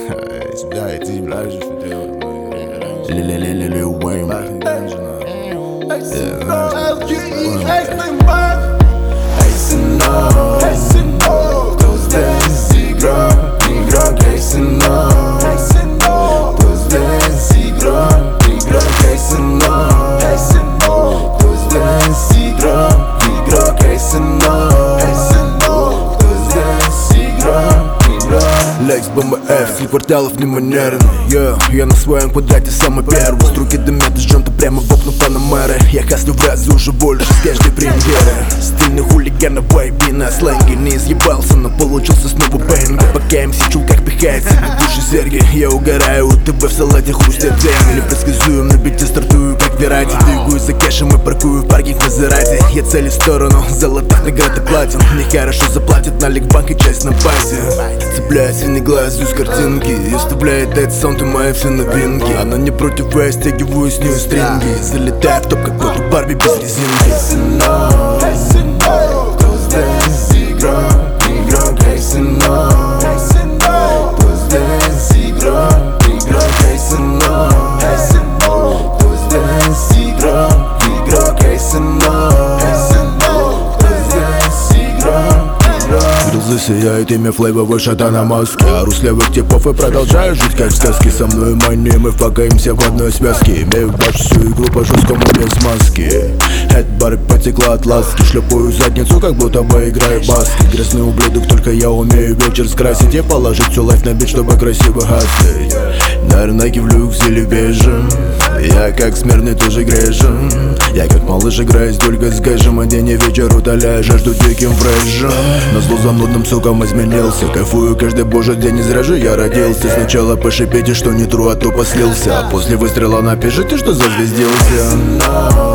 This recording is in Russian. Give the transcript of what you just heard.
Да, и ты являешься, что делать. Lil Wayne. Лекс, бомба F, с кварталов не манерный. Я на своем квадрате самый первый. Струки дымят из джонта прямо в окна Панамеры. Я каслю в разы уже больше с каждой премьеры. Стильный хулиган на вайбе, на сленге. Не изъебался, но получился снова бэнг. Пока МС чул, как пихает себе души серьги. Я угораю у ТБ в салате хрустят деньги. Непредсказуем, на бите стартую, как Верати. Двигаюсь за кэшем и паркую в паркинг Мазерати. Я целю в сторону золотых наград и платин. Мне хорошо заплатят налик в банк и часть на базе. Цепляю синий глаз из картинки и оставляет этот саунд и мои все новинки. Она не против, я стягиваю с нее стринги. Залетаю в топ, как будто Барби без резинки. Сияет имя флейвовой шата на маске. А руслевых типов и продолжаю жить как в сказке. Со мной мани, мы факаемся в одной связке. Имею вашу всю игру по жесткому без маски. Эта бары потекла от ласки. Шлепаю задницу, как будто бы играю в баски. Грязный ублюдок, только я умею вечер скрасить и положить всю лайф на бит, чтобы красиво гаслить. Наверное, кивлю к зеле вежем. Я как смертный тоже грешен. Я как малыш играю с дулькой с гэжем. А день и вечер утоляю жажду диким фрешем. Назло занудным суком изменился. Кайфую каждый божий день, не зря же я родился. Сначала пошипите, что не тру, а то послился. А после выстрела напишите, что зазвездился.